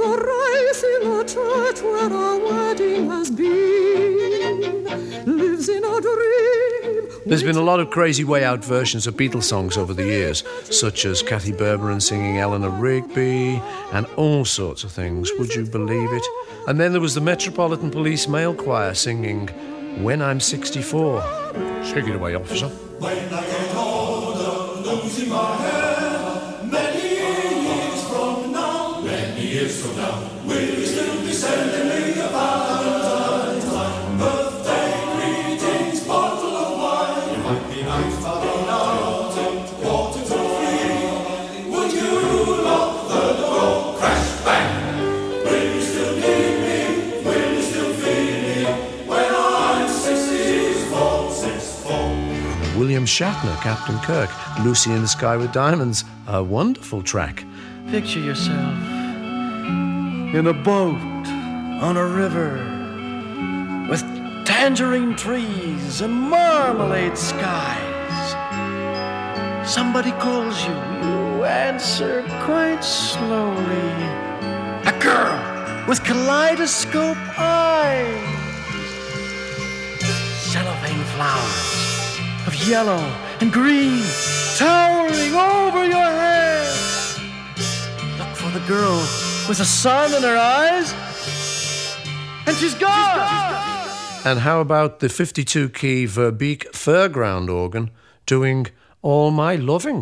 thrice in the church where our wedding has been, lives in a dream. There's been a lot of crazy way out versions of Beatles songs over the years, such as Kathy Berberon singing Eleanor Rigby and all sorts of things, would you believe it? And then there was the Metropolitan Police Male Choir singing When I'm 64. Take it away, officer. When I get older, losing my hair, many years from now, will you still be sending me a Valentine's? Birthday greetings, bottle of wine. It might be nice to be out at 2:45. Would you lock the door? Crash, bang. Will you still need me? Will you still feel me when I'm 64? William Shatner, Captain Kirk, Lucy in the Sky with Diamonds, a wonderful track. Picture yourself in a boat on a river with tangerine trees and marmalade skies. Somebody calls you, you answer quite slowly. A girl with kaleidoscope eyes. Cellophane flowers of yellow and green towering over your head. Look for the girl with the sun in her eyes, and she's gone. And how about the 52-key Verbeek Fairground organ doing All My Loving?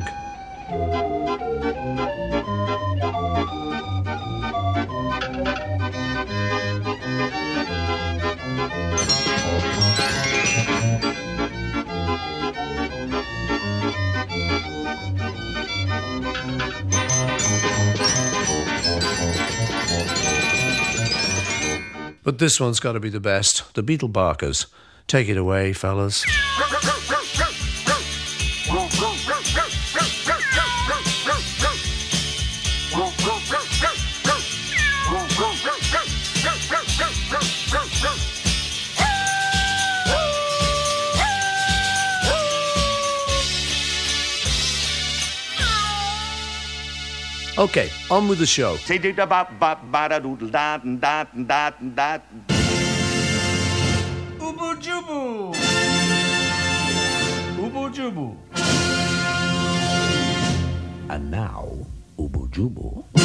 But this one's got to be the best. The Beetlebarkers. Take it away, fellas. Okay, on with the show. Ubu Jubu. Ubu Jubu. And now, Ubu Jubu.